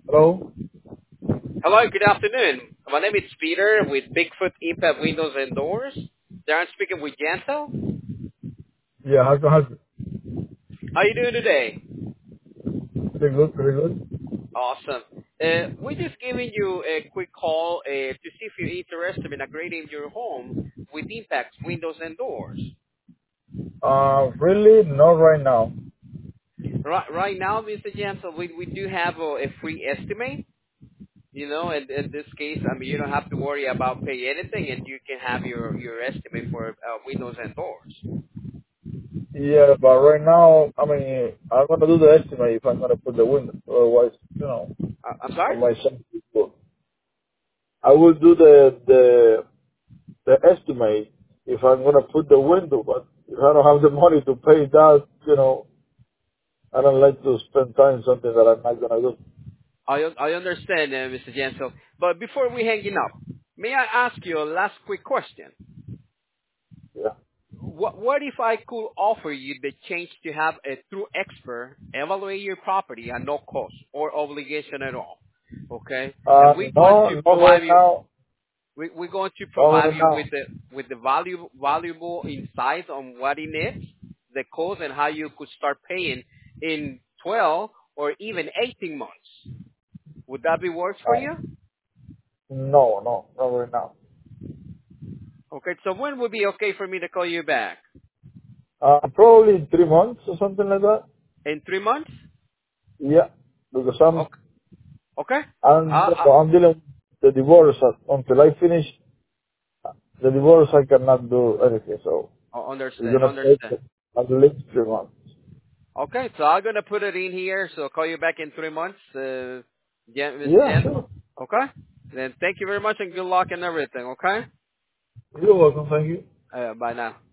Hello? Hello, good afternoon. My name is Peter with Bigfoot Impact Windows and Doors. There I'm speaking with Jansel. Yeah, how can I help you? How you doing today? Pretty good, pretty good. Awesome. We're just giving you a quick call to see if you're interested in upgrading your home with Impact Windows and Doors. Really, not right now. Right now, Mr. Jansel, we do have a free estimate. You know, in this case, I mean, you don't have to worry about paying anything, and you can have your estimate for Windows and Doors. Yeah, but right now, I mean, I'm gonna do the estimate if I'm gonna put the window. Otherwise, I'm I sorry? might send people. I will do the estimate if I'm gonna put the window, but if I don't have the money to pay that, I don't like to spend time on something that I'm not gonna do. I understand, Mr. Jansel. But before we hanging up, may I ask you a last quick question? Yeah. What if I could offer you the chance to have a true expert evaluate your property at no cost or obligation at all? Okay, and we're going to No, not right provide you. now. We're going to Not provide right you now. with the valuable insights on what it is, the cost, and how you could start paying in 12 or even 18 months. Would that be works for Uh, you? no, not right now. Okay, so when would be okay for me to call you back? Probably in 3 months or something like that. In 3 months? Yeah, because Okay. Okay. I'm dealing with the divorce. Until I finish the divorce, I cannot do anything. So it's Understand. gonna take Understand. at least 3 months. Okay, so I'm gonna put it in here. So I'll call you back in 3 months, Mr. Yeah, Jensen. sure. Okay. Then thank you very much and good luck and everything. Okay. You're welcome. Thank you. Bye now.